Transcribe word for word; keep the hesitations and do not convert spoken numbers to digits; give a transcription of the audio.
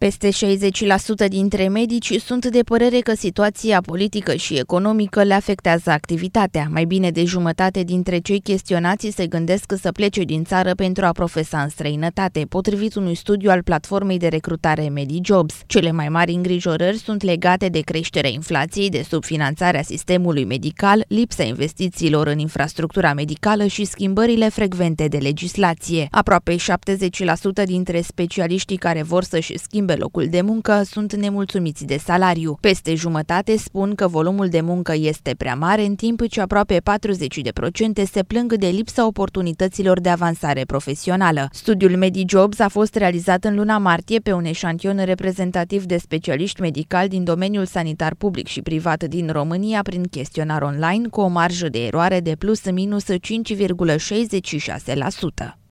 Peste șaizeci la sută dintre medici sunt de părere că situația politică și economică le afectează activitatea. Mai bine de jumătate dintre cei chestionați se gândesc să plece din țară pentru a profesa în străinătate, potrivit unui studiu al platformei de recrutare MediJobs. Cele mai mari îngrijorări sunt legate de creșterea inflației, de subfinanțarea sistemului medical, lipsa investițiilor în infrastructura medicală și schimbările frecvente de legislație. Aproape șaptezeci la sută dintre specialiștii care vor să-și schimbe locul de muncă sunt nemulțumiți de salariu. Peste jumătate spun că volumul de muncă este prea mare, în timp ce aproape patruzeci la sută se plâng de lipsa oportunităților de avansare profesională. Studiul MediJobs a fost realizat în luna martie pe un eșantion reprezentativ de specialiști medicali din domeniul sanitar public și privat din România prin chestionar online cu o marjă de eroare de plus minus cinci virgulă șaizeci și șase la sută.